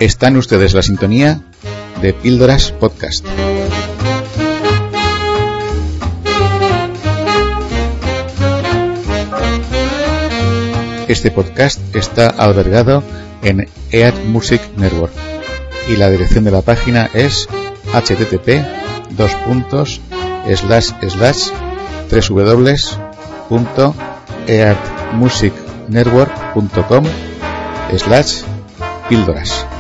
Están ustedes en la sintonía de Píldoras Podcast. Este podcast está albergado en EAT Music Network y la dirección de la página es http://www.eatmusicnetwork.com/píldoras.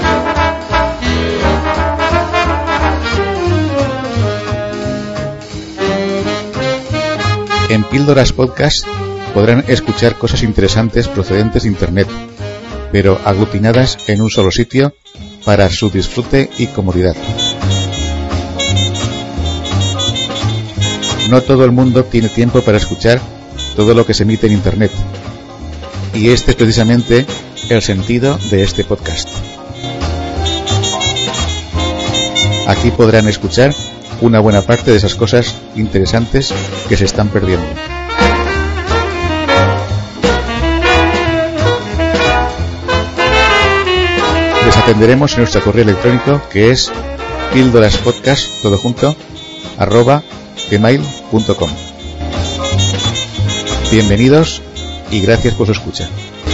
En Píldoras Podcast podrán escuchar cosas interesantes procedentes de Internet, pero aglutinadas en un solo sitio para su disfrute y comodidad. No todo el mundo tiene tiempo para escuchar todo lo que se emite en Internet, y este es precisamente el sentido de este podcast. Aquí podrán escuchar una buena parte de esas cosas interesantes que se están perdiendo. Les atenderemos en nuestro correo electrónico, que es pildoraspodcast@gmail.com. Bienvenidos y gracias por su escucha.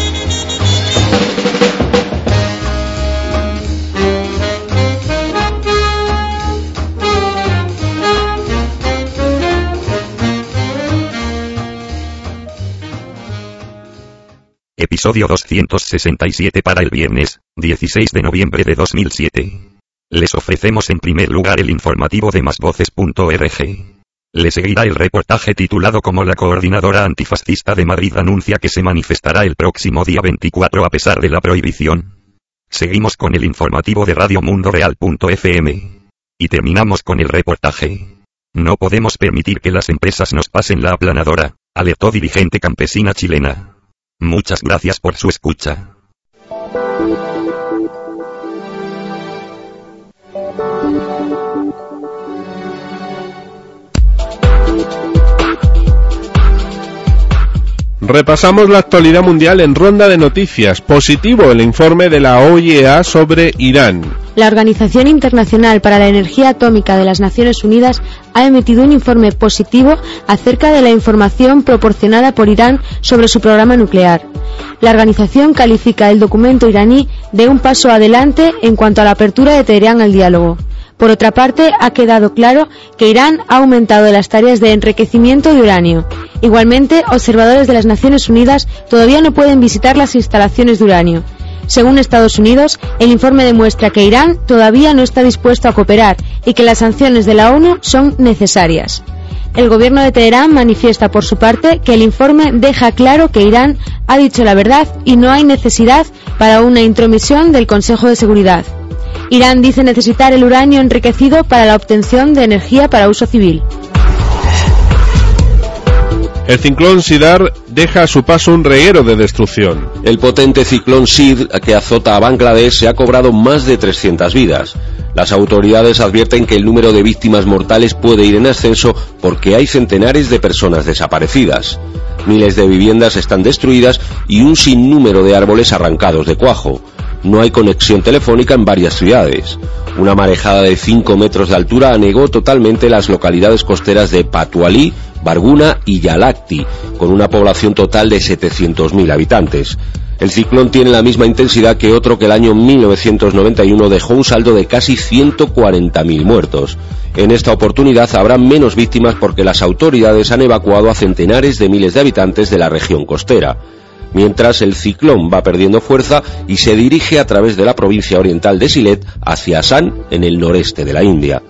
Episodio 267 para el viernes, 16 de noviembre de 2007. Les ofrecemos en primer lugar el informativo de masvoces.org. Le seguirá el reportaje titulado como la coordinadora antifascista de Madrid anuncia que se manifestará el próximo día 24 a pesar de la prohibición. Seguimos con el informativo de radiomundoreal.fm. Y terminamos con el reportaje. No podemos permitir que las empresas nos pasen la aplanadora, alertó dirigente campesina chilena. Muchas gracias por su escucha. Repasamos la actualidad mundial en ronda de noticias. Positivo el informe de la OIEA sobre Irán. La Organización Internacional para la Energía Atómica de las Naciones Unidas ha emitido un informe positivo acerca de la información proporcionada por Irán sobre su programa nuclear. La organización califica el documento iraní de un paso adelante en cuanto a la apertura de Teherán al diálogo. Por otra parte, ha quedado claro que Irán ha aumentado las tareas de enriquecimiento de uranio. Igualmente, observadores de las Naciones Unidas todavía no pueden visitar las instalaciones de uranio. Según Estados Unidos, el informe demuestra que Irán todavía no está dispuesto a cooperar y que las sanciones de la ONU son necesarias. El gobierno de Teherán manifiesta por su parte que el informe deja claro que Irán ha dicho la verdad y no hay necesidad para una intromisión del Consejo de Seguridad. Irán dice necesitar el uranio enriquecido para la obtención de energía para uso civil. El ciclón Sidar deja a su paso un reguero de destrucción. El potente ciclón Sidr que azota a Bangladesh se ha cobrado más de 300 vidas. Las autoridades advierten que el número de víctimas mortales puede ir en ascenso porque hay centenares de personas desaparecidas. Miles de viviendas están destruidas y un sinnúmero de árboles arrancados de cuajo. No hay conexión telefónica en varias ciudades. Una marejada de 5 metros de altura anegó totalmente las localidades costeras de Patualí, Barguna y Yalakti, con una población total de 700.000 habitantes. El ciclón tiene la misma intensidad que otro que el año 1991 dejó un saldo de casi 140.000 muertos. En esta oportunidad habrá menos víctimas porque las autoridades han evacuado a centenares de miles de habitantes de la región costera. Mientras el ciclón va perdiendo fuerza y se dirige a través de la provincia oriental de Sylhet hacia Assam, en el noreste de la India.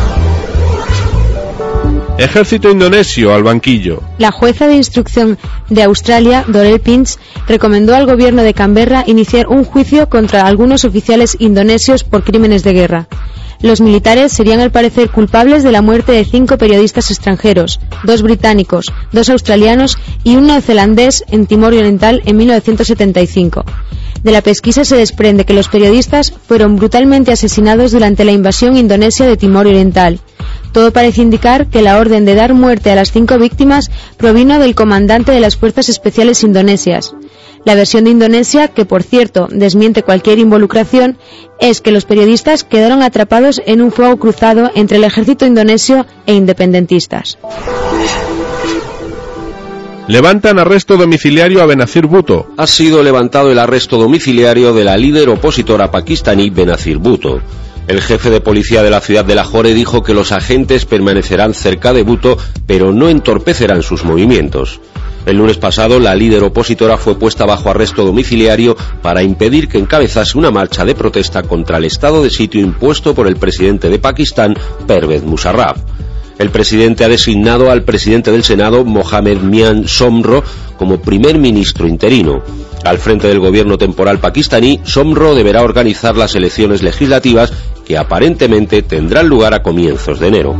Ejército indonesio al banquillo. La jueza de instrucción de Australia, Doreen Pinch, recomendó al gobierno de Canberra iniciar un juicio contra algunos oficiales indonesios por crímenes de guerra. Los militares serían al parecer culpables de la muerte de 5 periodistas extranjeros, 2 británicos, 2 australianos y un neozelandés en Timor Oriental en 1975. De la pesquisa se desprende que los periodistas fueron brutalmente asesinados durante la invasión indonesia de Timor Oriental. Todo parece indicar que la orden de dar muerte a las 5 víctimas provino del comandante de las Fuerzas Especiales Indonesias. La versión de Indonesia, que por cierto desmiente cualquier involucración, es que los periodistas quedaron atrapados en un fuego cruzado entre el ejército indonesio e independentistas. Levantan arresto domiciliario a Benazir Bhutto. Ha sido levantado el arresto domiciliario de la líder opositora pakistaní Benazir Bhutto. El jefe de policía de la ciudad de Lahore dijo que los agentes permanecerán cerca de Bhutto, pero no entorpecerán sus movimientos. El lunes pasado, la líder opositora fue puesta bajo arresto domiciliario para impedir que encabezase una marcha de protesta contra el estado de sitio impuesto por el presidente de Pakistán, Pervez Musharraf. El presidente ha designado al presidente del Senado, Mohammad Mian Somro, como primer ministro interino. Al frente del gobierno temporal pakistaní, Somro deberá organizar las elecciones legislativas que aparentemente tendrán lugar a comienzos de enero.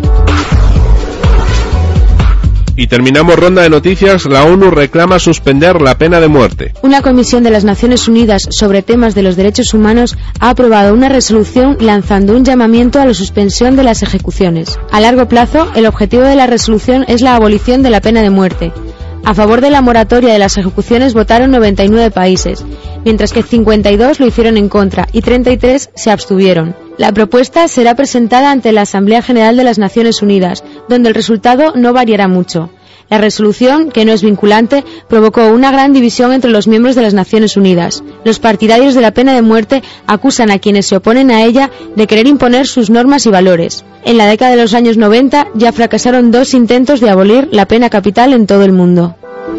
Y terminamos ronda de noticias. La ONU reclama suspender la pena de muerte. Una comisión de las Naciones Unidas sobre temas de los derechos humanos ha aprobado una resolución lanzando un llamamiento a la suspensión de las ejecuciones. A largo plazo, el objetivo de la resolución es la abolición de la pena de muerte. A favor de la moratoria de las ejecuciones votaron 99 países, mientras que 52 lo hicieron en contra y 33 se abstuvieron. La propuesta será presentada ante la Asamblea General de las Naciones Unidas, donde el resultado no variará mucho. La resolución, que no es vinculante, provocó una gran división entre los miembros de las Naciones Unidas. Los partidarios de la pena de muerte acusan a quienes se oponen a ella de querer imponer sus normas y valores. En la década de los años 90 ya fracasaron 2 intentos de abolir la pena capital en todo el mundo.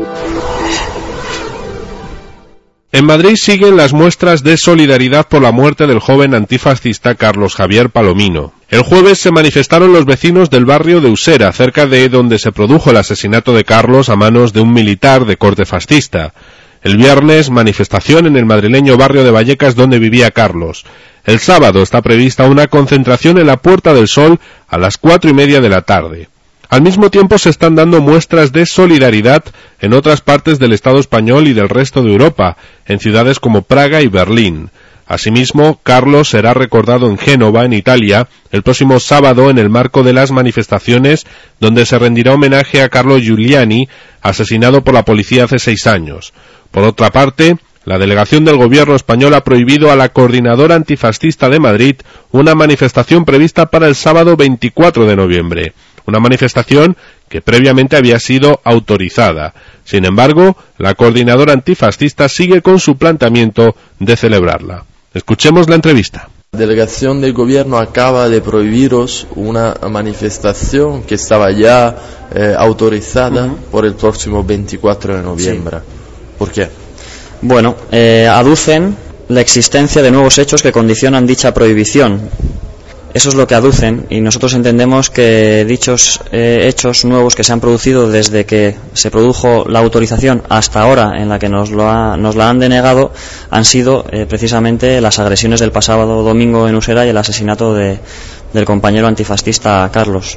En Madrid siguen las muestras de solidaridad por la muerte del joven antifascista Carlos Javier Palomino. El jueves se manifestaron los vecinos del barrio de Usera, cerca de donde se produjo el asesinato de Carlos a manos de un militar de corte fascista. El viernes, manifestación en el madrileño barrio de Vallecas donde vivía Carlos. El sábado está prevista una concentración en la Puerta del Sol a las 4:30 de la tarde. Al mismo tiempo se están dando muestras de solidaridad en otras partes del Estado español y del resto de Europa, en ciudades como Praga y Berlín. Asimismo, Carlos será recordado en Génova, en Italia, el próximo sábado en el marco de las manifestaciones donde se rendirá homenaje a Carlo Giuliani, asesinado por la policía hace 6 años. Por otra parte, la delegación del gobierno español ha prohibido a la Coordinadora Antifascista de Madrid una manifestación prevista para el sábado 24 de noviembre. Una manifestación que previamente había sido autorizada. Sin embargo, la Coordinadora Antifascista sigue con su planteamiento de celebrarla. Escuchemos la entrevista. La delegación del gobierno acaba de prohibiros una manifestación que estaba ya autorizada por el próximo 24 de noviembre. Sí. ¿Por qué? Bueno, aducen la existencia de nuevos hechos que condicionan dicha prohibición. Eso es lo que aducen, y nosotros entendemos que dichos hechos nuevos que se han producido desde que se produjo la autorización hasta ahora en la que nos la han denegado han sido precisamente las agresiones del pasado domingo en Usera y el asesinato del compañero antifascista Carlos.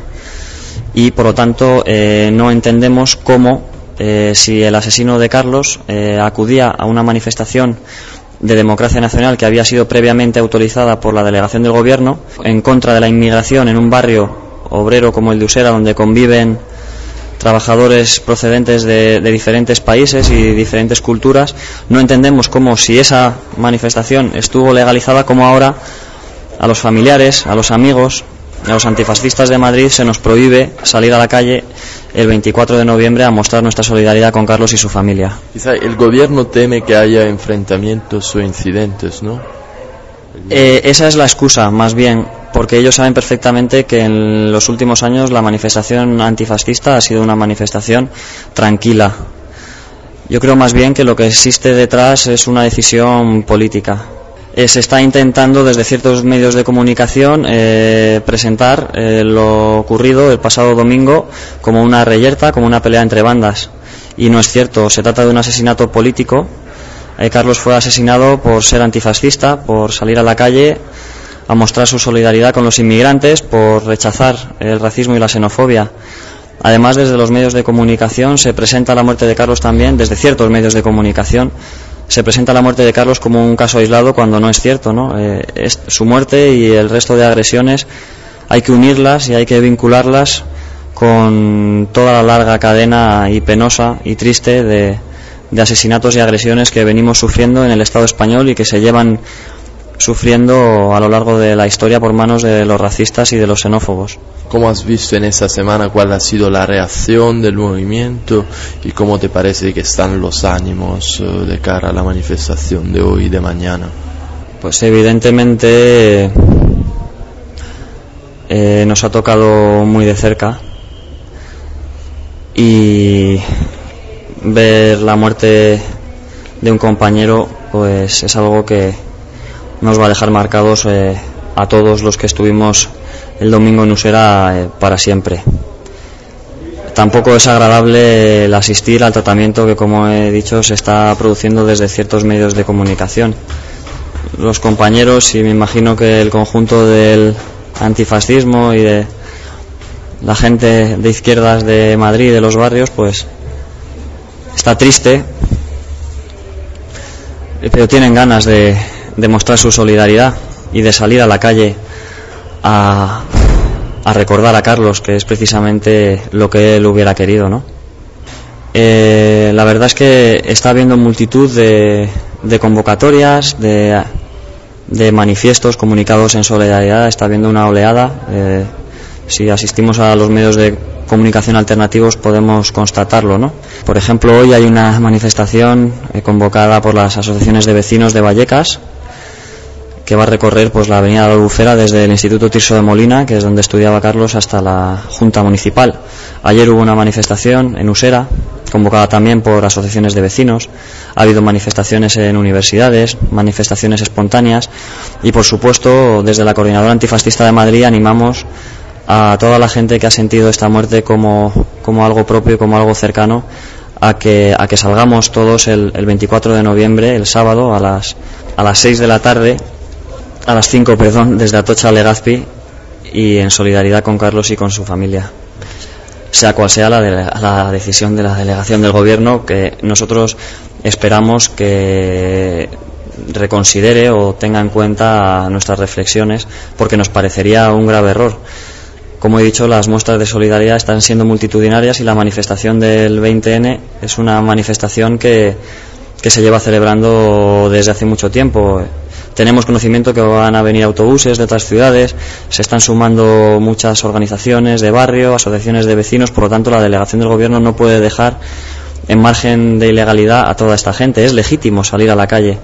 Y por lo tanto no entendemos cómo si el asesino de Carlos acudía a una manifestación de democracia nacional que había sido previamente autorizada por la delegación del gobierno en contra de la inmigración en un barrio obrero como el de Usera, donde conviven trabajadores procedentes de diferentes países y diferentes culturas. No entendemos cómo, si esa manifestación estuvo legalizada, como ahora a los familiares, a los amigos, a los antifascistas de Madrid se nos prohíbe salir a la calle el 24 de noviembre a mostrar nuestra solidaridad con Carlos y su familia. Quizá el gobierno teme que haya enfrentamientos o incidentes, ¿no? Esa es la excusa, más bien, porque ellos saben perfectamente que en los últimos años la manifestación antifascista ha sido una manifestación tranquila. Yo creo más bien que lo que existe detrás es una decisión política. Se está intentando desde ciertos medios de comunicación presentar lo ocurrido el pasado domingo como una reyerta, como una pelea entre bandas, y no es cierto. Se trata de un asesinato político. Carlos fue asesinado por ser antifascista, por salir a la calle a mostrar su solidaridad con los inmigrantes, por rechazar el racismo y la xenofobia. Además, desde los medios de comunicación se presenta la muerte de Carlos también, desde ciertos medios de comunicación se presenta la muerte de Carlos como un caso aislado, cuando no es cierto, ¿no? Su muerte y el resto de agresiones hay que unirlas y hay que vincularlas con toda la larga cadena y penosa y triste de de asesinatos y agresiones que venimos sufriendo en el Estado español y que se llevan sufriendo a lo largo de la historia por manos de los racistas y de los xenófobos. ¿Cómo has visto en esta semana cuál ha sido la reacción del movimiento y cómo te parece que están los ánimos de cara a la manifestación de hoy y de mañana? Pues evidentemente nos ha tocado muy de cerca, y ver la muerte de un compañero pues es algo que nos va a dejar marcados a todos los que estuvimos el domingo en Usera para siempre. Tampoco es agradable el asistir al tratamiento que, como he dicho, se está produciendo desde ciertos medios de comunicación. Los compañeros, y me imagino que el conjunto del antifascismo y de la gente de izquierdas de Madrid, de los barrios, pues está triste, pero tienen ganas de mostrar su solidaridad y de salir a la calle a recordar a Carlos, que es precisamente lo que él hubiera querido, ¿no? La verdad es que está habiendo multitud de convocatorias, de manifiestos, comunicados en solidaridad. Está habiendo una oleada. Si asistimos a los medios de comunicación alternativos podemos constatarlo, ¿no? Por ejemplo, hoy hay una manifestación convocada por las asociaciones de vecinos de Vallecas, que va a recorrer pues la avenida de la Albufera desde el Instituto Tirso de Molina, que es donde estudiaba Carlos, hasta la Junta Municipal. Ayer hubo una manifestación en Usera, convocada también por asociaciones de vecinos. Ha habido manifestaciones en universidades, manifestaciones espontáneas, y por supuesto desde la Coordinadora Antifascista de Madrid animamos a toda la gente que ha sentido esta muerte como algo propio y como algo cercano a que salgamos todos el 24 de noviembre, el sábado, a las 6 de la tarde, a las 5, desde Atocha a Legazpi, y en solidaridad con Carlos y con su familia. Sea cual sea la decisión de la delegación del gobierno, que nosotros esperamos que reconsidere o tenga en cuenta nuestras reflexiones, porque nos parecería un grave error. Como he dicho, las muestras de solidaridad están siendo multitudinarias, y la manifestación del 20N es una manifestación que se lleva celebrando desde hace mucho tiempo. Tenemos conocimiento que van a venir autobuses de otras ciudades, se están sumando muchas organizaciones de barrio, asociaciones de vecinos. Por lo tanto, la delegación del gobierno no puede dejar en margen de ilegalidad a toda esta gente. Es legítimo salir a la calle.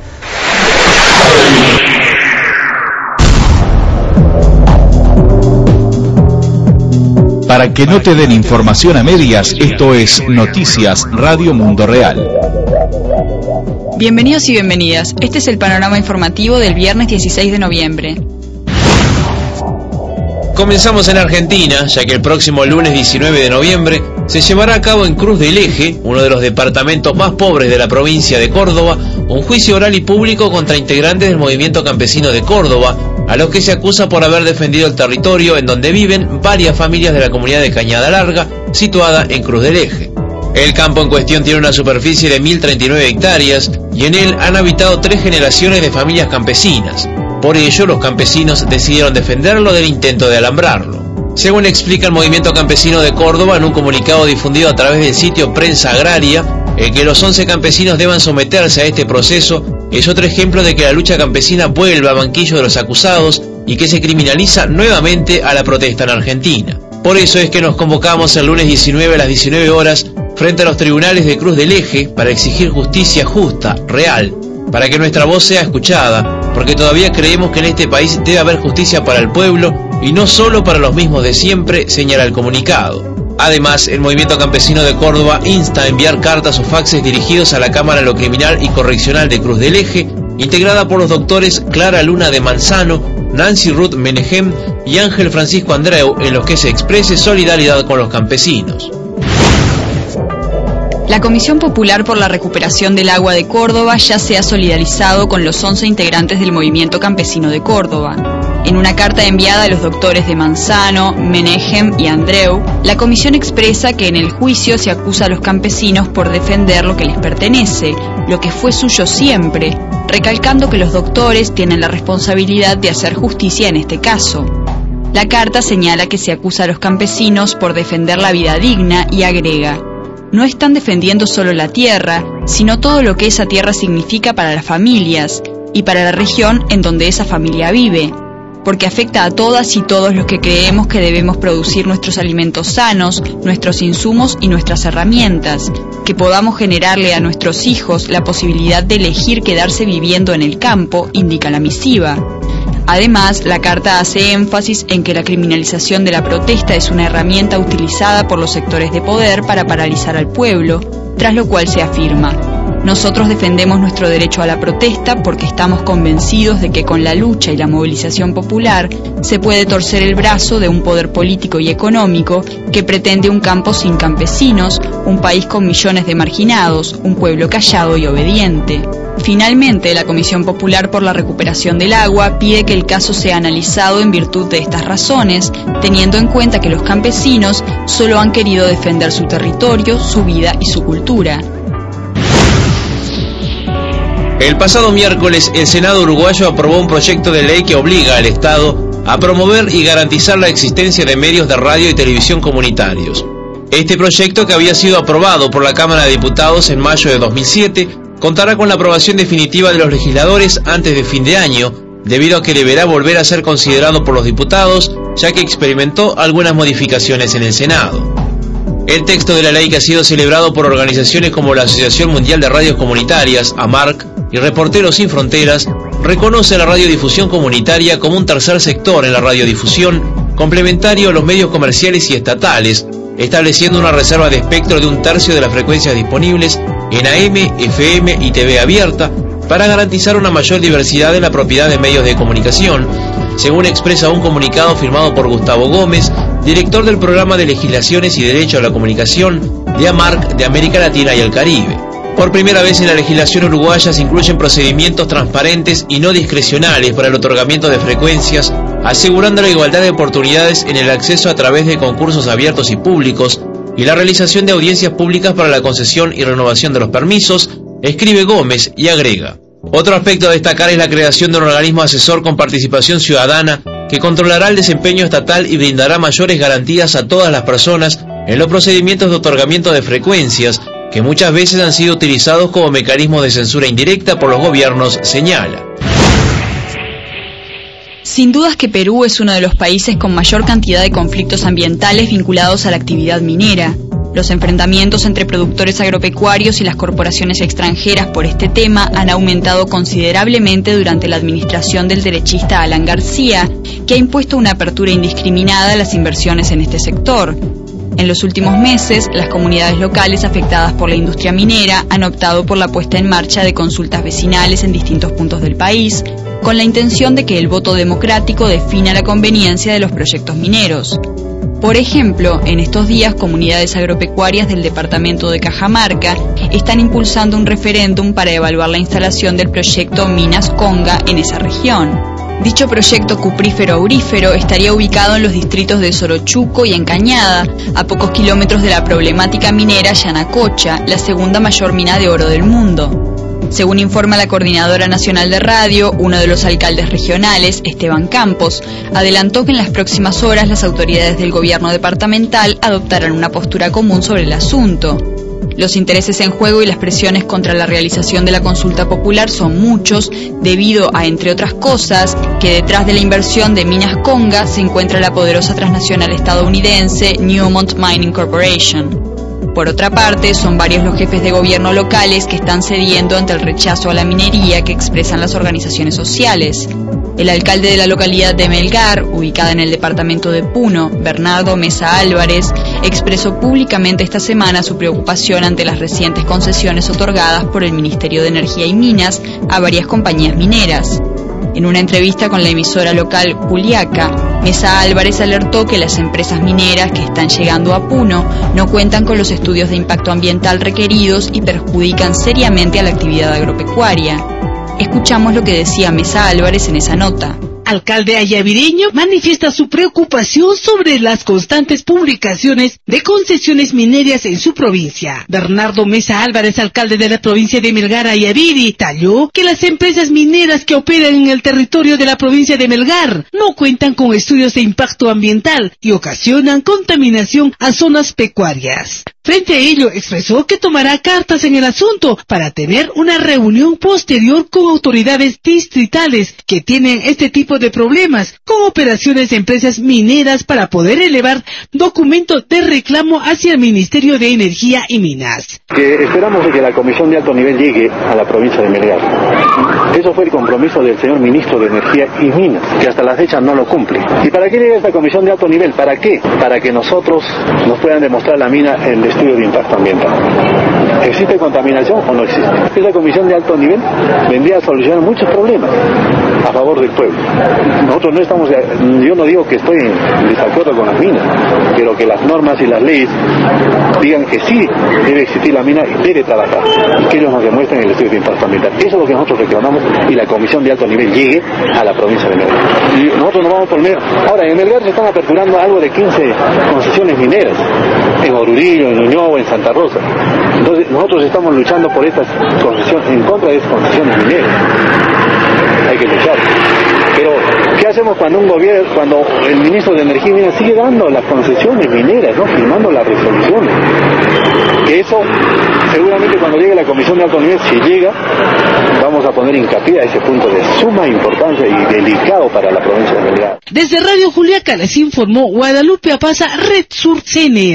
Para que no te den información a medias, esto es Noticias Radio Mundo Real. Bienvenidos y bienvenidas. Este es el panorama informativo del viernes 16 de noviembre. Comenzamos en Argentina, ya que el próximo lunes 19 de noviembre se llevará a cabo en Cruz del Eje, uno de los departamentos más pobres de la provincia de Córdoba, un juicio oral y público contra integrantes del movimiento campesino de Córdoba, a los que se acusa por haber defendido el territorio en donde viven varias familias de la comunidad de Cañada Larga, situada en Cruz del Eje. El campo en cuestión tiene una superficie de 1039 hectáreas y en él han habitado 3 generaciones de familias campesinas. Por ello, los campesinos decidieron defenderlo del intento de alambrarlo. Según explica el movimiento campesino de Córdoba en un comunicado difundido a través del sitio Prensa Agraria, el que los 11 campesinos deban someterse a este proceso es otro ejemplo de que la lucha campesina vuelve a banquillo de los acusados y que se criminaliza nuevamente a la protesta en Argentina. Por eso es que nos convocamos el lunes 19 a las 19 horas frente a los tribunales de Cruz del Eje para exigir justicia justa, real, para que nuestra voz sea escuchada, porque todavía creemos que en este país debe haber justicia para el pueblo y no solo para los mismos de siempre, señala el comunicado. Además, el movimiento campesino de Córdoba insta a enviar cartas o faxes dirigidos a la Cámara de lo Criminal y Correccional de Cruz del Eje, integrada por los doctores Clara Luna de Manzano, Nancy Ruth Menehem y Ángel Francisco Andreu, en los que se exprese solidaridad con los campesinos. La Comisión Popular por la Recuperación del Agua de Córdoba ya se ha solidarizado con los 11 integrantes del movimiento campesino de Córdoba. En una carta enviada a los doctores de Manzano, Menehem y Andreu, la comisión expresa que en el juicio se acusa a los campesinos por defender lo que les pertenece, lo que fue suyo siempre, recalcando que los doctores tienen la responsabilidad de hacer justicia en este caso. La carta señala que se acusa a los campesinos por defender la vida digna y agrega: no están defendiendo solo la tierra, sino todo lo que esa tierra significa para las familias y para la región en donde esa familia vive, porque afecta a todas y todos los que creemos que debemos producir nuestros alimentos sanos, nuestros insumos y nuestras herramientas, que podamos generarle a nuestros hijos la posibilidad de elegir quedarse viviendo en el campo, indica la misiva. Además, la carta hace énfasis en que la criminalización de la protesta es una herramienta utilizada por los sectores de poder para paralizar al pueblo, tras lo cual se afirma: nosotros defendemos nuestro derecho a la protesta porque estamos convencidos de que con la lucha y la movilización popular se puede torcer el brazo de un poder político y económico que pretende un campo sin campesinos, un país con millones de marginados, un pueblo callado y obediente. Finalmente, la Comisión Popular por la Recuperación del Agua pide que el caso sea analizado en virtud de estas razones, teniendo en cuenta que los campesinos solo han querido defender su territorio, su vida y su cultura. El pasado miércoles, el Senado uruguayo aprobó un proyecto de ley que obliga al Estado a promover y garantizar la existencia de medios de radio y televisión comunitarios. Este proyecto, que había sido aprobado por la Cámara de Diputados en mayo de 2007, contará con la aprobación definitiva de los legisladores antes de fin de año, debido a que deberá volver a ser considerado por los diputados, ya que experimentó algunas modificaciones en el Senado. El texto de la ley, que ha sido celebrado por organizaciones como la Asociación Mundial de Radios Comunitarias, AMARC, y Reporteros Sin Fronteras, reconoce a la radiodifusión comunitaria como un tercer sector en la radiodifusión, complementario a los medios comerciales y estatales, estableciendo una reserva de espectro de 1/3 de las frecuencias disponibles en AM, FM y TV abierta, para garantizar una mayor diversidad en la propiedad de medios de comunicación, según expresa un comunicado firmado por Gustavo Gómez, director del Programa de Legislaciones y Derecho a la Comunicación de AMARC de América Latina y el Caribe. Por primera vez en la legislación uruguaya se incluyen procedimientos transparentes y no discrecionales para el otorgamiento de frecuencias, asegurando la igualdad de oportunidades en el acceso a través de concursos abiertos y públicos y la realización de audiencias públicas para la concesión y renovación de los permisos, escribe Gómez y agrega: otro aspecto a destacar es la creación de un organismo asesor con participación ciudadana que controlará el desempeño estatal y brindará mayores garantías a todas las personas en los procedimientos de otorgamiento de frecuencias, que muchas veces han sido utilizados como mecanismo de censura indirecta por los gobiernos, señala. Sin dudas que Perú es uno de los países con mayor cantidad de conflictos ambientales vinculados a la actividad minera. Los enfrentamientos entre productores agropecuarios y las corporaciones extranjeras por este tema han aumentado considerablemente durante la administración del derechista Alan García, que ha impuesto una apertura indiscriminada a las inversiones en este sector. En los últimos meses, las comunidades locales afectadas por la industria minera han optado por la puesta en marcha de consultas vecinales en distintos puntos del país, con la intención de que el voto democrático defina la conveniencia de los proyectos mineros. Por ejemplo, en estos días, comunidades agropecuarias del departamento de Cajamarca están impulsando un referéndum para evaluar la instalación del proyecto Minas Conga en esa región. Dicho proyecto cuprífero-aurífero estaría ubicado en los distritos de Sorochuco y Encañada, a pocos kilómetros de la problemática minera Yanacocha, la segunda mayor mina de oro del mundo. Según informa la Coordinadora Nacional de Radio, uno de los alcaldes regionales, Esteban Campos, adelantó que en las próximas horas las autoridades del gobierno departamental adoptarán una postura común sobre el asunto. Los intereses en juego y las presiones contra la realización de la consulta popular son muchos, debido a, entre otras cosas, que detrás de la inversión de Minas Conga se encuentra la poderosa transnacional estadounidense Newmont Mining Corporation. Por otra parte, son varios los jefes de gobierno locales que están cediendo ante el rechazo a la minería que expresan las organizaciones sociales. El alcalde de la localidad de Melgar, ubicada en el departamento de Puno, Bernardo Mesa Álvarez, expresó públicamente esta semana su preocupación ante las recientes concesiones otorgadas por el Ministerio de Energía y Minas a varias compañías mineras. En una entrevista con la emisora local Juliaca, Mesa Álvarez alertó que las empresas mineras que están llegando a Puno no cuentan con los estudios de impacto ambiental requeridos y perjudican seriamente a la actividad agropecuaria. Escuchamos lo que decía Mesa Álvarez en esa nota. Alcalde ayavireño manifiesta su preocupación sobre las constantes publicaciones de concesiones mineras en su provincia. Bernardo Mesa Álvarez, alcalde de la provincia de Melgar, Ayaviri, detalló que las empresas mineras que operan en el territorio de la provincia de Melgar no cuentan con estudios de impacto ambiental y ocasionan contaminación a zonas pecuarias. Frente a ello, expresó que tomará cartas en el asunto para tener una reunión posterior con autoridades distritales que tienen este tipo de problemas, con operaciones de empresas mineras para poder elevar documentos de reclamo hacia el Ministerio de Energía y Minas. Que esperamos de que la comisión de alto nivel llegue a la provincia de Melgar. Eso fue el compromiso del señor ministro de Energía y Minas, que hasta la fecha no lo cumple. ¿Y para qué llega esta comisión de alto nivel? ¿Para qué? Para que nosotros nos puedan demostrar la mina en el estudio de impacto ambiental. ¿Existe contaminación o no existe? Esa comisión de alto nivel vendría a solucionar muchos problemas a favor del pueblo. Nosotros no estamos, yo no digo que estoy en desacuerdo con las minas, pero que las normas y las leyes digan que sí debe existir la mina y debe trabajar, y que ellos nos demuestren el estudio de impacto ambiental. Eso es lo que nosotros reclamamos, y la comisión de alto nivel llegue a la provincia de Melgar. Y nosotros nos vamos por Melgar. Ahora, en Melgar se están aperturando algo de 15 concesiones mineras, en Oruro, en Ñuñoa, en Santa Rosa. Entonces nosotros estamos luchando por estas concesiones, en contra de estas concesiones mineras. Hay que luchar. Pero, ¿qué hacemos cuando cuando el ministro de Energía y Minas sigue dando las concesiones mineras, ¿no? Firmando las resoluciones? Que eso, seguramente cuando llegue la comisión de alto nivel, si llega, vamos a poner hincapié a ese punto de suma importancia y delicado para la provincia de Melgar. Desde Radio Juliaca les informó Guadalupe Apaza, Red Sur CN.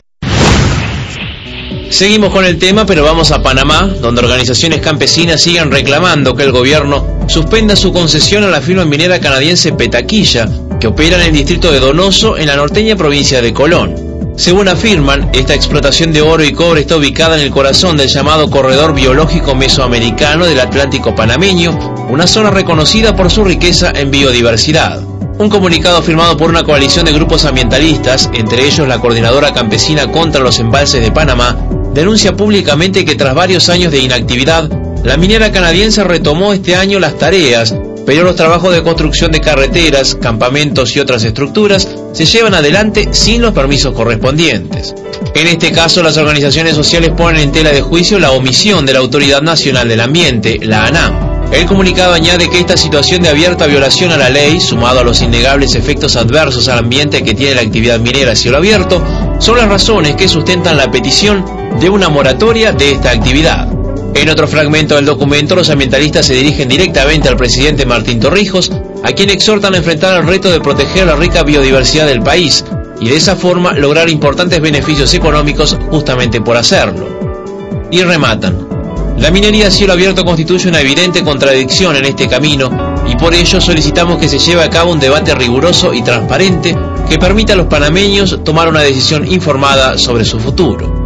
Seguimos con el tema, pero vamos a Panamá, donde organizaciones campesinas siguen reclamando que el gobierno suspenda su concesión a la firma minera canadiense Petaquilla, que opera en el distrito de Donoso, en la norteña provincia de Colón. Según afirman, esta explotación de oro y cobre está ubicada en el corazón del llamado Corredor Biológico Mesoamericano del Atlántico Panameño, una zona reconocida por su riqueza en biodiversidad. Un comunicado firmado por una coalición de grupos ambientalistas, entre ellos la Coordinadora Campesina contra los Embalses de Panamá, denuncia públicamente que tras varios años de inactividad, la minera canadiense retomó este año las tareas, pero los trabajos de construcción de carreteras, campamentos y otras estructuras se llevan adelante sin los permisos correspondientes. En este caso, las organizaciones sociales ponen en tela de juicio la omisión de la Autoridad Nacional del Ambiente, la ANAM. El comunicado añade que esta situación de abierta violación a la ley, sumado a los innegables efectos adversos al ambiente que tiene la actividad minera a cielo abierto, son las razones que sustentan la petición de una moratoria de esta actividad. En otro fragmento del documento, los ambientalistas se dirigen directamente al presidente Martín Torrijos, a quien exhortan a enfrentar el reto de proteger la rica biodiversidad del país y de esa forma lograr importantes beneficios económicos justamente por hacerlo. Y rematan: la minería a cielo abierto constituye una evidente contradicción en este camino y por ello solicitamos que se lleve a cabo un debate riguroso y transparente que permita a los panameños tomar una decisión informada sobre su futuro.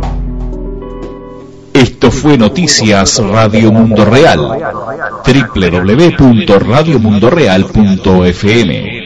Esto fue Noticias Radio Mundo Real, www.radiomundoreal.fm.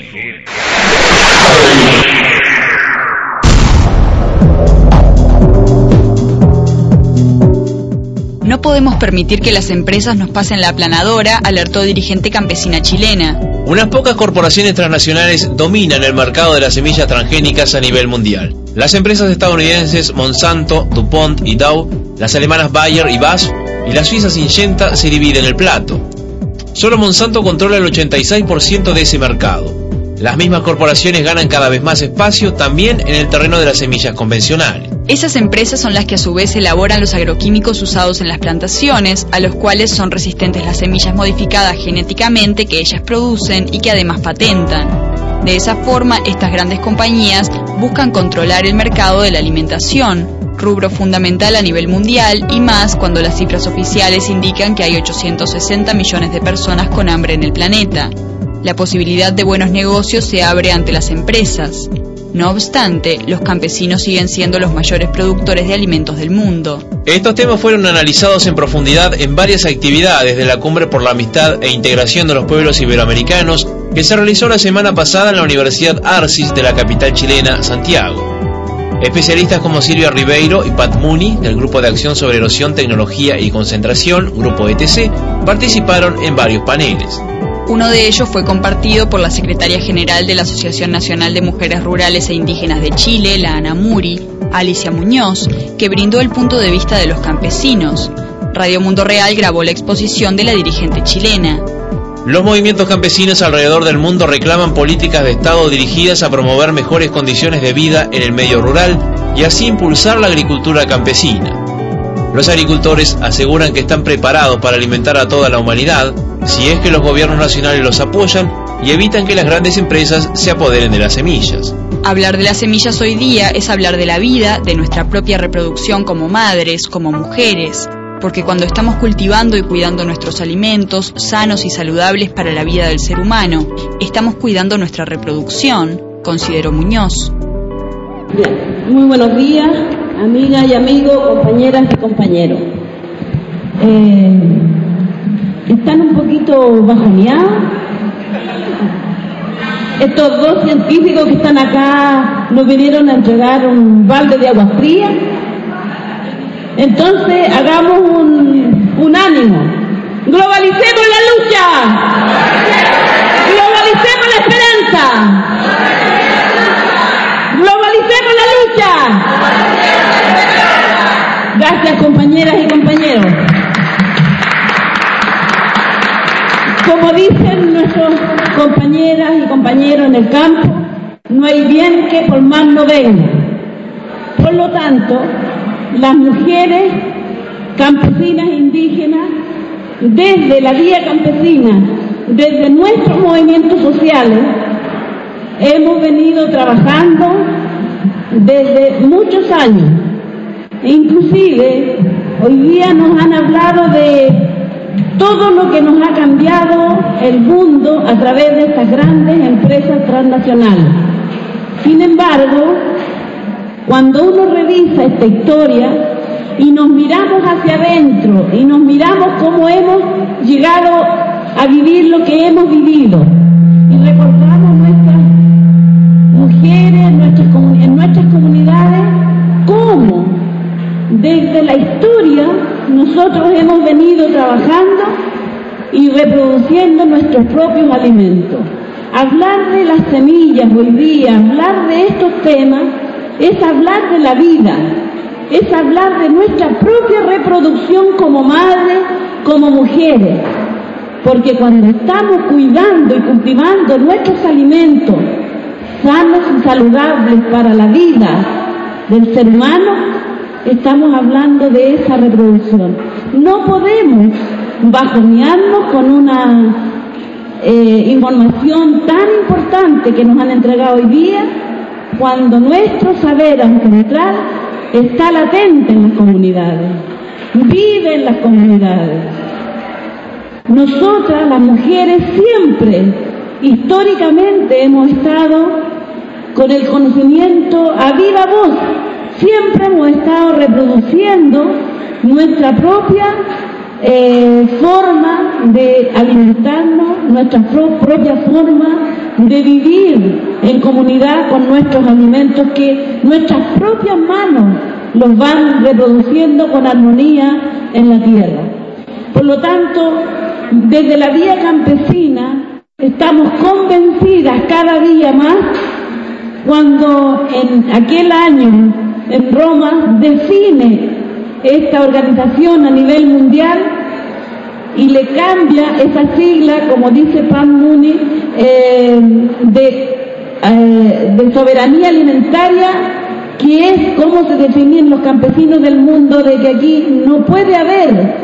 No podemos permitir que las empresas nos pasen la aplanadora, alertó dirigente campesina chilena. Unas pocas corporaciones transnacionales dominan el mercado de las semillas transgénicas a nivel mundial. Las empresas estadounidenses Monsanto, DuPont y Dow, las alemanas Bayer y BASF y la suiza Syngenta se dividen el plato. Solo Monsanto controla el 86% de ese mercado. Las mismas corporaciones ganan cada vez más espacio también en el terreno de las semillas convencionales. Esas empresas son las que a su vez elaboran los agroquímicos usados en las plantaciones, a los cuales son resistentes las semillas modificadas genéticamente que ellas producen y que además patentan. De esa forma, estas grandes compañías buscan controlar el mercado de la alimentación, rubro fundamental a nivel mundial y más cuando las cifras oficiales indican que hay 860 millones de personas con hambre en el planeta. La posibilidad de buenos negocios se abre ante las empresas. No obstante, los campesinos siguen siendo los mayores productores de alimentos del mundo. Estos temas fueron analizados en profundidad en varias actividades de la Cumbre por la Amistad e Integración de los Pueblos Iberoamericanos que se realizó la semana pasada en la Universidad Arcis de la capital chilena, Santiago. Especialistas como Silvia Ribeiro y Pat Mooney, del Grupo de Acción sobre Erosión, Tecnología y Concentración, Grupo ETC, participaron en varios paneles. Uno de ellos fue compartido por la secretaria general de la Asociación Nacional de Mujeres Rurales e Indígenas de Chile, la ANAMURI, Alicia Muñoz, que brindó el punto de vista de los campesinos. Radio Mundo Real grabó la exposición de la dirigente chilena. Los movimientos campesinos alrededor del mundo reclaman políticas de Estado dirigidas a promover mejores condiciones de vida en el medio rural y así impulsar la agricultura campesina. Los agricultores aseguran que están preparados para alimentar a toda la humanidad si es que los gobiernos nacionales los apoyan y evitan que las grandes empresas se apoderen de las semillas. Hablar de las semillas hoy día es hablar de la vida, de nuestra propia reproducción como madres, como mujeres, porque cuando estamos cultivando y cuidando nuestros alimentos sanos y saludables para la vida del ser humano, estamos cuidando nuestra reproducción, consideró Muñoz. Bien, muy buenos días, amigas y amigos, compañeras y compañeros. ¿Están un poquito bajoneados? Estos dos científicos que están acá nos vinieron a entregar un balde de agua fría. Entonces hagamos un ánimo. Globalicemos la lucha. Globalicemos la esperanza. Globalicemos la lucha. Gracias, compañeras y compañeros. Como dicen nuestros compañeras y compañeros en el campo, no hay bien que por mal no venga. Por lo tanto, las mujeres campesinas e indígenas, desde la vía campesina, desde nuestros movimientos sociales, hemos venido trabajando desde muchos años. Inclusive, hoy día nos han hablado de todo lo que nos ha cambiado el mundo a través de estas grandes empresas transnacionales. Sin embargo, cuando uno revisa esta historia y nos miramos hacia adentro y nos miramos cómo hemos llegado a vivir lo que hemos vivido y recordamos nuestras mujeres en nuestras comunidades, cómo desde la historia nosotros hemos venido trabajando y reproduciendo nuestros propios alimentos. Hablar de las semillas hoy día, hablar de estos temas, es hablar de la vida, es hablar de nuestra propia reproducción como madres, como mujeres, porque cuando estamos cuidando y cultivando nuestros alimentos sanos y saludables para la vida del ser humano, estamos hablando de esa reproducción. No podemos bajonearnos con una información tan importante que nos han entregado hoy día, cuando nuestro saber ancestral está latente en las comunidades, vive en las comunidades. Nosotras, las mujeres, siempre, históricamente, hemos estado con el conocimiento a viva voz. Siempre hemos estado reproduciendo nuestra propia forma de alimentarnos, nuestra propia forma de vivir en comunidad con nuestros alimentos que nuestras propias manos los van reproduciendo con armonía en la tierra. Por lo tanto, desde la vía campesina estamos convencidas cada día más, cuando en aquel año en Roma define esta organización a nivel mundial y le cambia esa sigla, como dice Pan Muni, de soberanía alimentaria, que es como se definen los campesinos del mundo, de que aquí no puede haber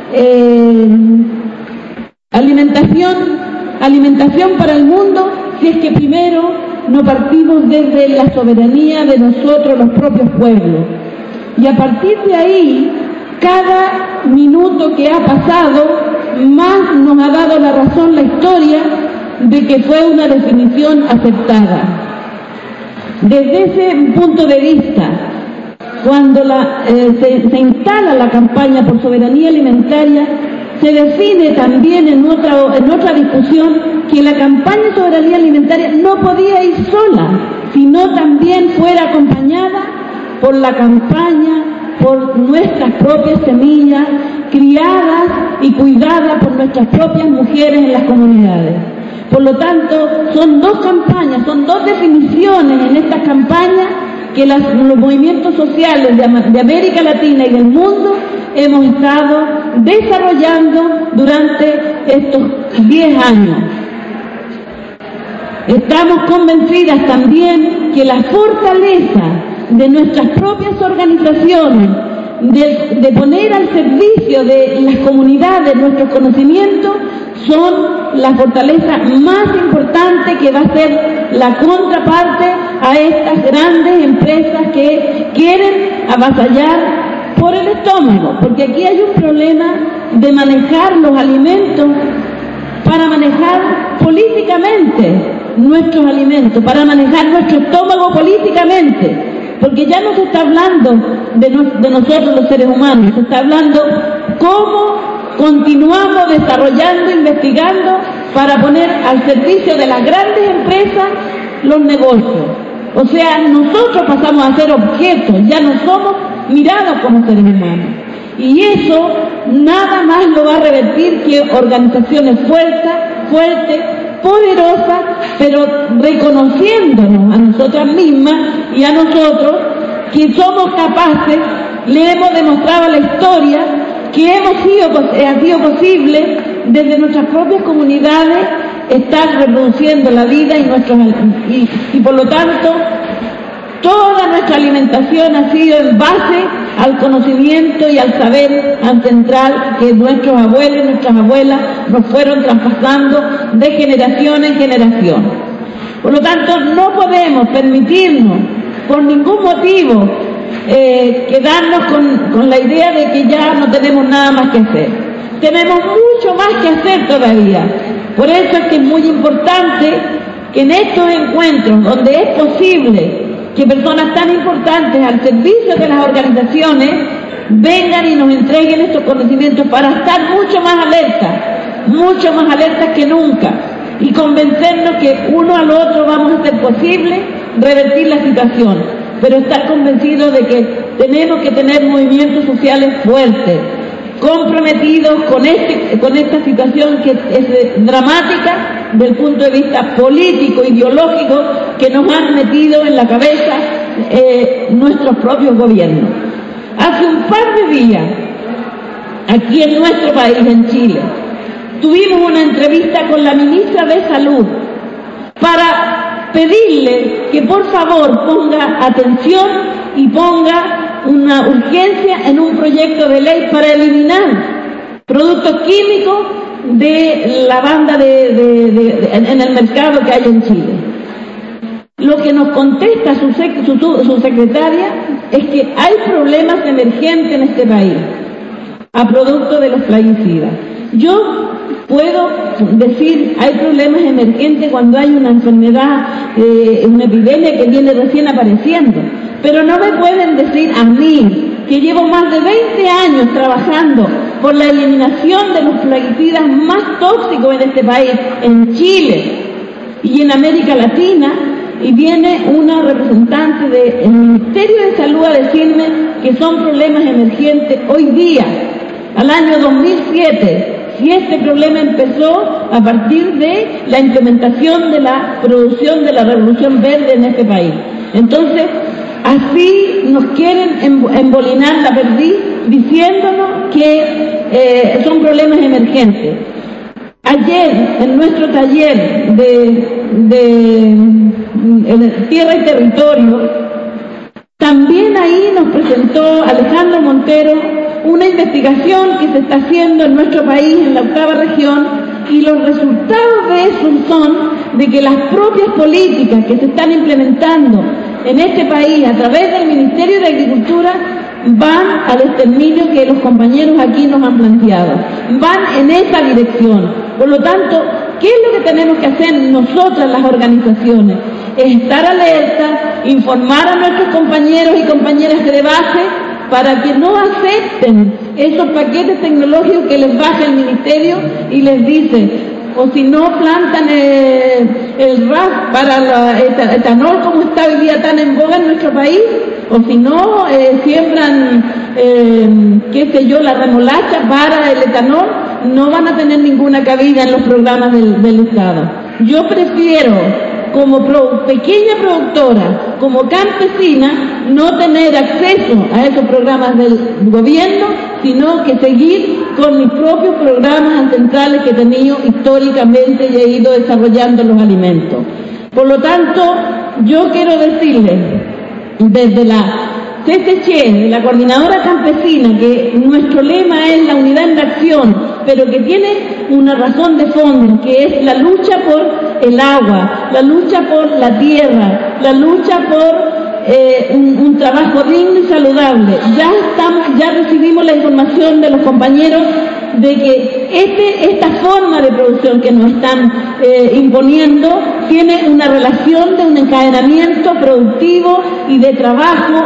alimentación para el mundo si es que primero no partimos desde la soberanía de nosotros, los propios pueblos. Y a partir de ahí, cada minuto que ha pasado, más nos ha dado la razón la historia de que fue una definición aceptada. Desde ese punto de vista, cuando se instala la campaña por soberanía alimentaria, se define también en otra discusión que la campaña de soberanía alimentaria no podía ir sola, sino también fuera acompañada por la campaña, por nuestras propias semillas, criadas y cuidadas por nuestras propias mujeres en las comunidades. Por lo tanto, son dos campañas, son dos definiciones en estas campañas que los movimientos sociales de América Latina y del mundo hemos estado desarrollando durante estos 10 años. Estamos convencidas también que la fortaleza de nuestras propias organizaciones, de poner al servicio de las comunidades nuestros conocimientos, son la fortaleza más importante que va a ser la contraparte a estas grandes empresas que quieren avasallar por el estómago, porque aquí hay un problema de manejar los alimentos para manejar políticamente nuestros alimentos, para manejar nuestro estómago políticamente, porque ya no se está hablando de nosotros los seres humanos, se está hablando cómo continuamos desarrollando, investigando para poner al servicio de las grandes empresas los negocios. O sea, nosotros pasamos a ser objetos, ya no somos mirados como seres humanos. Y eso nada más lo va a revertir que organizaciones fuertes, poderosas, pero reconociéndonos a nosotras mismas y a nosotros que somos capaces, le hemos demostrado a la historia que ha sido posible desde nuestras propias comunidades estar reproduciendo la vida y por lo tanto toda nuestra alimentación ha sido en base al conocimiento y al saber ancestral que nuestros abuelos y nuestras abuelas nos fueron traspasando de generación en generación. Por lo tanto, no podemos permitirnos por ningún motivo quedarnos con la idea de que ya no tenemos nada más que hacer. Tenemos mucho más que hacer todavía. Por eso es que es muy importante que en estos encuentros donde es posible que personas tan importantes al servicio de las organizaciones vengan y nos entreguen estos conocimientos para estar mucho más alertas que nunca y convencernos que uno al otro vamos a hacer posible revertir la situación, pero estar convencidos de que tenemos que tener movimientos sociales fuertes, comprometidos con esta situación que es dramática desde el punto de vista político, ideológico, que nos han metido en la cabeza nuestros propios gobiernos. Hace un par de días, aquí en nuestro país, en Chile, tuvimos una entrevista con la ministra de Salud para pedirle que por favor ponga atención y ponga una urgencia en un proyecto de ley para eliminar productos químicos de la banda en el mercado que hay en Chile. Lo que nos contesta su secretaria es que hay problemas emergentes en este país a producto de los plaguicidas. Yo puedo decir hay problemas emergentes cuando hay una enfermedad, una epidemia que viene recién apareciendo, pero no me pueden decir a mí, que llevo más de 20 años trabajando por la eliminación de los plaguicidas más tóxicos en este país, en Chile y en América Latina, y viene una representante del Ministerio de Salud a decirme que son problemas emergentes hoy día, al año 2007, si este problema empezó a partir de la implementación de la producción de la Revolución Verde en este país. Entonces, así nos quieren embolinar la perdiz diciéndonos que son problemas emergentes. Ayer, en nuestro taller de Tierra y Territorio, también ahí nos presentó Alejandro Montero una investigación que se está haciendo en nuestro país, en la 8ª región, y los resultados de eso son de que las propias políticas que se están implementando en este país a través del Ministerio de Agricultura van al exterminio que los compañeros aquí nos han planteado, van en esa dirección. Por lo tanto, ¿qué es lo que tenemos que hacer nosotras las organizaciones? Estar alertas, informar a nuestros compañeros y compañeras de base para que no acepten esos paquetes tecnológicos que les baja el ministerio y les dice, o si no plantan el RAS para el etanol como está hoy día tan en boga en nuestro país, o si no siembran, la remolacha para el etanol, no van a tener ninguna cabida en los programas del Estado. Yo prefiero, como pequeña productora, como campesina, no tener acceso a esos programas del gobierno, sino que seguir con mis propios programas ancestrales que he tenido históricamente y he ido desarrollando los alimentos. Por lo tanto, yo quiero decirles desde la CCC, de la Coordinadora Campesina, que nuestro lema es la unidad en la acción, pero que tiene una razón de fondo, que es la lucha por el agua, la lucha por la tierra, la lucha por un trabajo digno y saludable. Ya recibimos la información de los compañeros de que esta forma de producción que nos están imponiendo tiene una relación de un encadenamiento productivo y de trabajo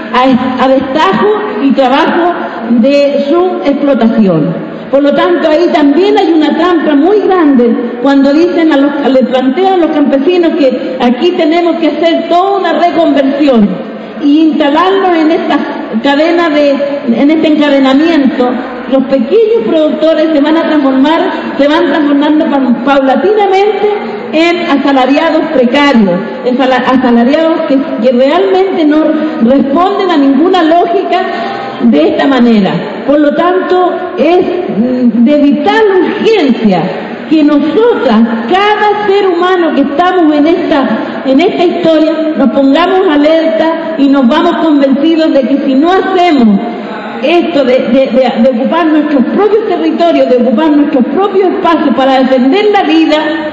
a destajo y trabajo de su explotación. Por lo tanto, ahí también hay una trampa muy grande cuando dicen le plantean a los campesinos que aquí tenemos que hacer toda una reconversión y instalarnos en esta cadena en este encadenamiento. Los pequeños productores se van transformando paulatinamente en asalariados precarios, asalariados que realmente no responden a ninguna lógica de esta manera. Por lo tanto, es de vital urgencia que nosotras, cada ser humano que estamos en esta historia, nos pongamos alerta y nos vamos convencidos de que si no hacemos esto de ocupar nuestros propios territorios, de ocupar nuestros propios espacios para defender la vida,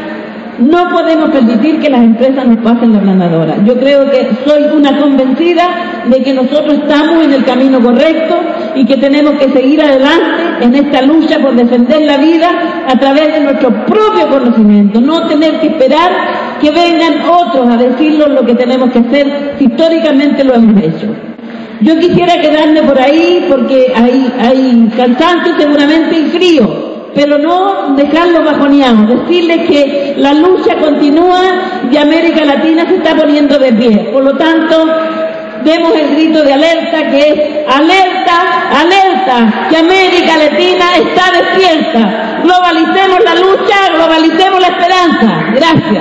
no podemos permitir que las empresas nos pasen la planadora. Yo creo que soy una convencida de que nosotros estamos en el camino correcto y que tenemos que seguir adelante en esta lucha por defender la vida a través de nuestro propio conocimiento, no tener que esperar que vengan otros a decirnos lo que tenemos que hacer si históricamente lo hemos hecho. Yo quisiera quedarme por ahí porque hay cansancio seguramente y frío, pero no dejarlo bajoneado, decirles que la lucha continúa y América Latina se está poniendo de pie. Por lo tanto, demos el grito de alerta, que es alerta, alerta, que América Latina está despierta. Globalicemos la lucha, globalicemos la esperanza. Gracias.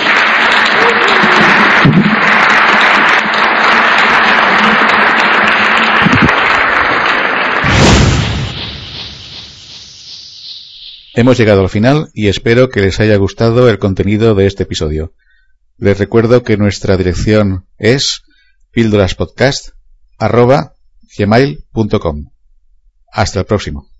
Hemos llegado al final y espero que les haya gustado el contenido de este episodio. Les recuerdo que nuestra dirección es píldoraspodcast@gmail.com. Hasta el próximo.